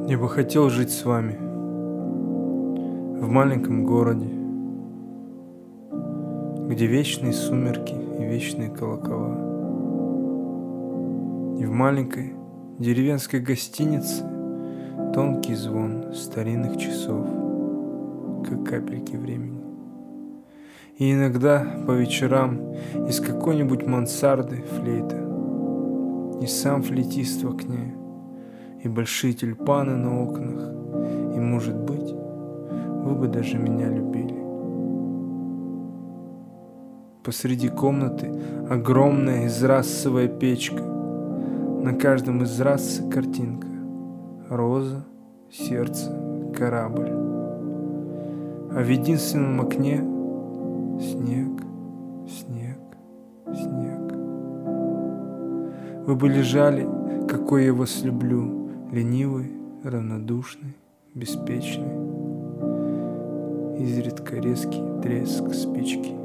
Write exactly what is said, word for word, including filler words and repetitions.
Я бы хотел жить с вами в маленьком городе, где вечные сумерки и вечные колокола, и в маленькой деревенской гостинице тонкий звон старинных часов, как капельки времени. И иногда по вечерам из какой-нибудь мансарды флейта, и сам флейтист в окне, и большие тюльпаны на окнах, и, может быть, вы бы даже меня любили. Посреди комнаты огромная израсцевая печка, на каждом израсце картинка: роза, сердце, корабль. А в единственном окне снег, снег, снег. Вы бы лежали, какой я вас люблю, ленивый, равнодушный, беспечный. Изредка резкий треск спички.